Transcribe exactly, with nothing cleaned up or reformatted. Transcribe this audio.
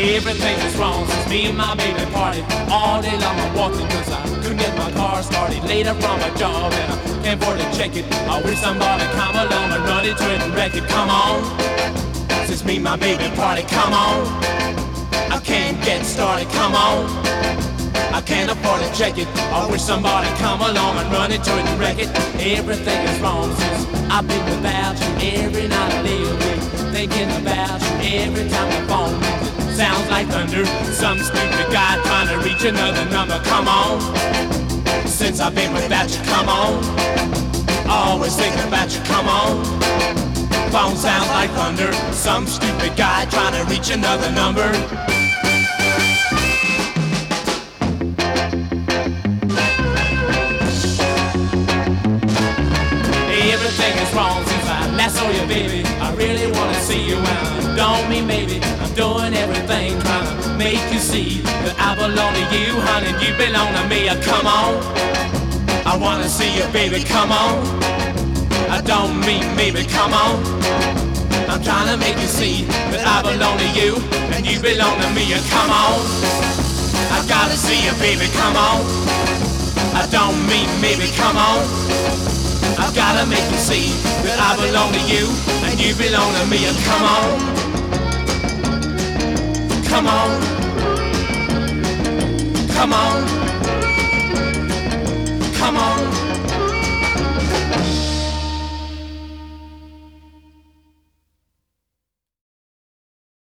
Everything is wrong since me and my baby parted. All day long I'm walking cause I couldn't get my car started. Later from a job and I can't afford to check it. I wish somebody come along and run into it and wreck it. Come on, since me and my baby parted. Come on, I can't get started. Come on, I can't afford to check it. I wish somebody come along and run into it and wreck it. Everything is wrong since I've been without you. Every night I lay awake thinking about you. Every time the phone rings it sounds like thunder. Some stupid guy trying to reach another number. Come on, since I've been without you. Come on, always thinking about you. Come on, phone sounds like thunder. Some stupid guy trying to reach another number. Everything is wrong since I last saw you, baby. I really wanna see you and don't mean maybe. I'm doing everything trying to make you see that I belong to you, honey, you belong to me. Come on, I wanna see you, baby. Come on, I don't mean maybe. Come on, I'm trying to make you see that I belong to you and you belong to me. Come on, I gotta see you, baby. Come on, I don't mean maybe. Come on, I've gotta make you see that I belong to you and you belong to me. Come on, come on, come on.